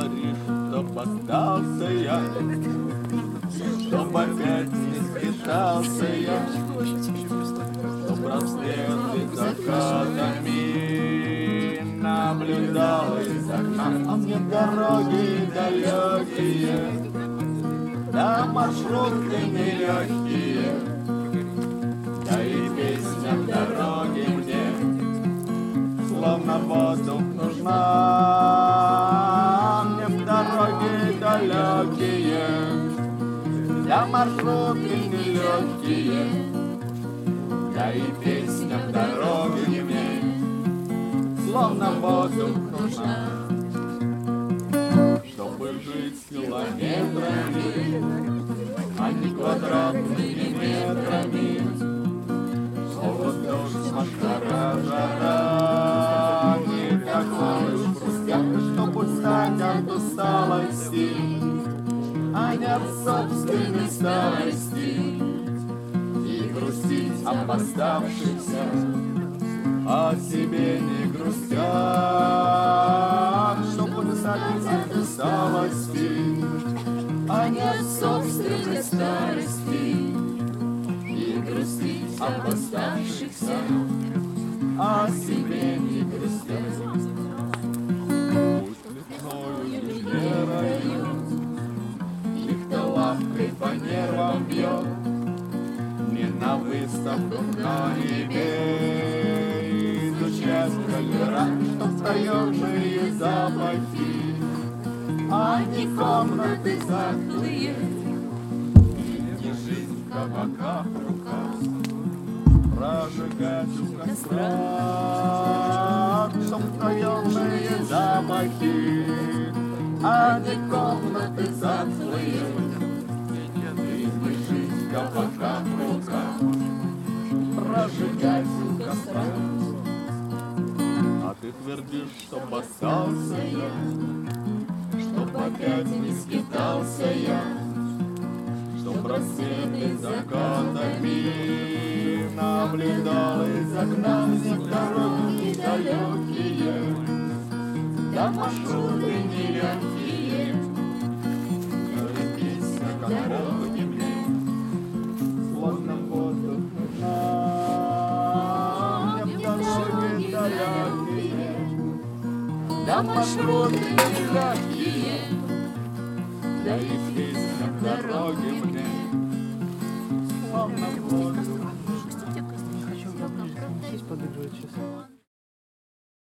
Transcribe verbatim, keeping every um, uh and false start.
говоришь, чтоб остался я, чтоб опять не скитался я, чтоб рассветы закатами наблюдал из окна, а мне дороги далекие, да маршруты нелегкие, да и песня в дороге мне словно воздух нужна. Мне в дороге далекие, да маршруты нелегкие, да и песня в дороге мне словно воздух нужна. Чтобы жить километрами, а не квадратными метрами, холод, дождь, мошкара, жара, не такой уж пустяк, чтоб устать от усталости, а не от собственной старости, и грустить об оставшихся, о себе не грустят, чтоб устать от усталости, а не от собственной старости, и грустить об оставшихся, о себе не грустят. Пусть летною Венерою лихтолапкой по нервам бьет, не на выставку, но небе изучать кольора, что таежные запахи, а не комнаты захлые, не жизнь в кабаках в руках, прожигать у костра, чтоб таежные запахи, а не комнаты захлые, не жизнь в кабаках в руках, прожигать у костра. А ты твердишь, чтоб остался я, чтоб опять не скитался я, чтоб рассветы закатами наблюдал из окна, мне дороги далекие, да маршруты нелегкие, но и песня, как дороги мне, словно воздух нужна. Мне дороги далекие, да маршруты нелегкие, да и песня в дороге мне словно воздух. Не хочу, я здесь побегу сейчас.